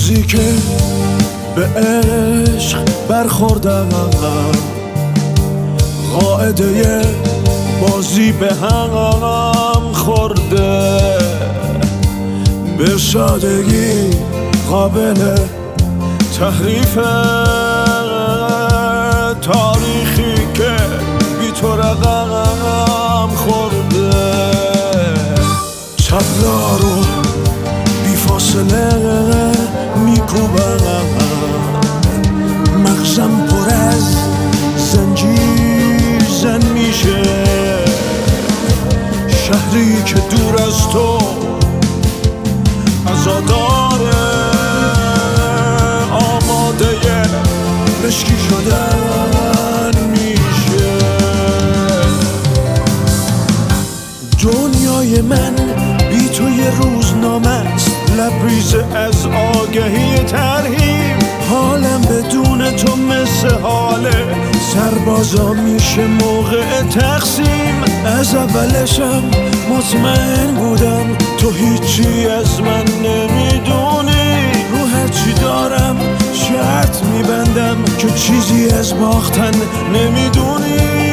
روزی که به عشق برخوردم قاعده بازی به هم خورده، به سادگی قابل تحریف تاریخی که بی تو رقم خورده. طبلا رو بی فاصله میکوبم، مغزم پر از زنجیر زن میشه. شهری که دور از تو عزاداره، آماده مشکی شدن میشه. دنیای من بی تو یه روزنامه است، لبریز از آگهی ترهیم. حالم بدون تو مثل حال سربازا میشه موقع تقسیم. از اولشم مطمئن بودم تو هیچی از من نمیدونی. رو هرچی دارم شرط میبندم که چیزی از باختن نمیدونی.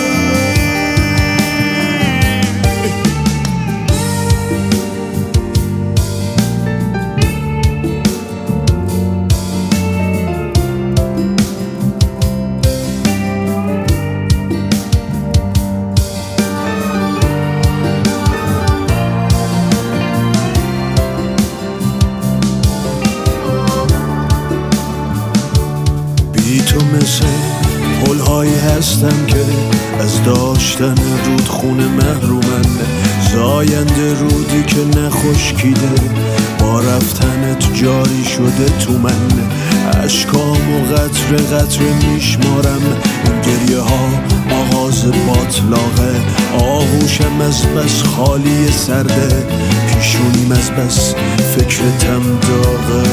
بی تو مثل پل‌هایی هستم که از داشتن رودخونه محرومن. زاینده رودی که نخشکیده، با رفتنت جاری شده تو من. اشکام و قطره قطره میشمارم، این گریه ها آغاز باطلاقه. آغوشم از بس خالی سرده، پیشونیم از بس فکرتم داغه.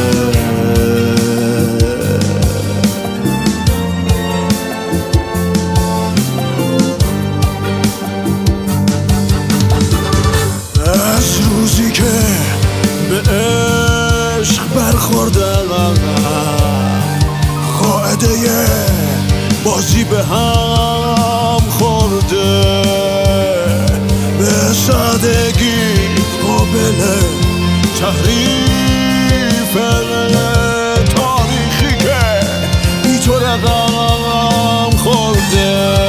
روزی که به عشق برخوردم قاعده بازی به هم خورده، به سادگی قابل تحریف تاریخی که بی تو رقم خورده.